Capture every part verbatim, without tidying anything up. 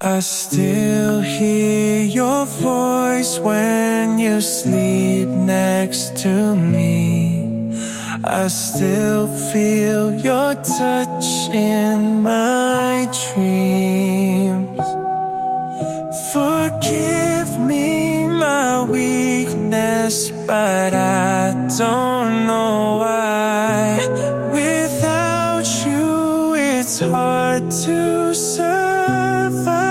I still hear your voice when you sleep next to me. I still feel your touch in my dreams. Forgive me my weakness, but I don't know why. Without you, it's hard to survive.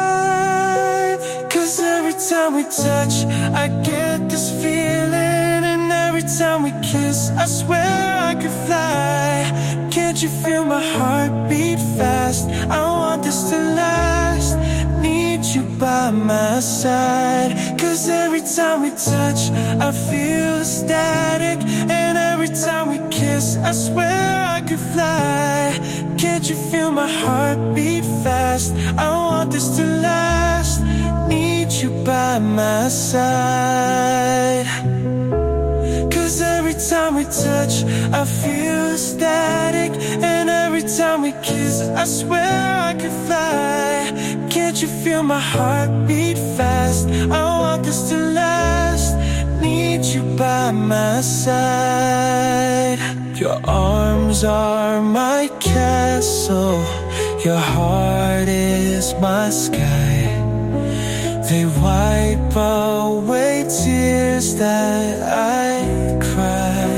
Cause every time we touch, I get this feeling. And every time we kiss, I swear I could fly. Can't you feel my heart beat fast? I want this to last. Need you by my side. Cause every time we touch, I feel static. And every time we kiss, I swear I could fly. Can't you feel my heart beat fast? I want this to last. Need you by my side. Cause every time we touch, I feel static. And every time we kiss, I swear I could fly. Can't you feel my heart beat fast? I want this to last. Need you by my side. Your arms are my castle. Your heart is my sky. They wipe away tears that I cry.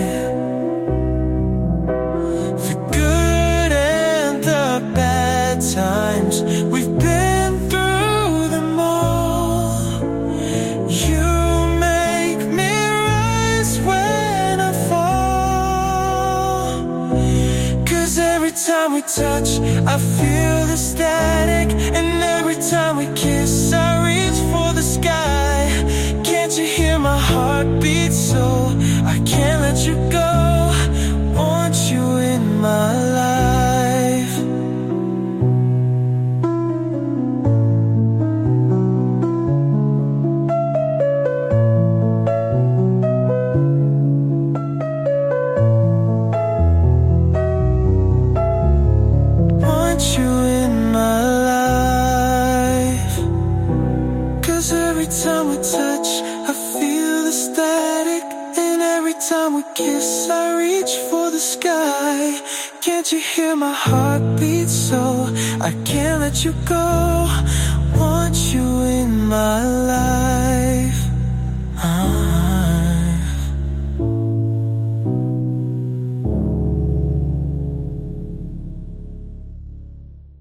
The good and the bad times, we've been through them all. You make me rise when I fall. Cause every time we touch, I feel the static. And every time we kiss, I reach for the sky. Can't you hear my heart beat? So I can't let you go. Want you in my life. Want you in my life. Cause every time we touch, I feel the static. And every time we kiss, I reach for the sky. Can't you hear my heart beat? So I can't let you go. Want you in my life.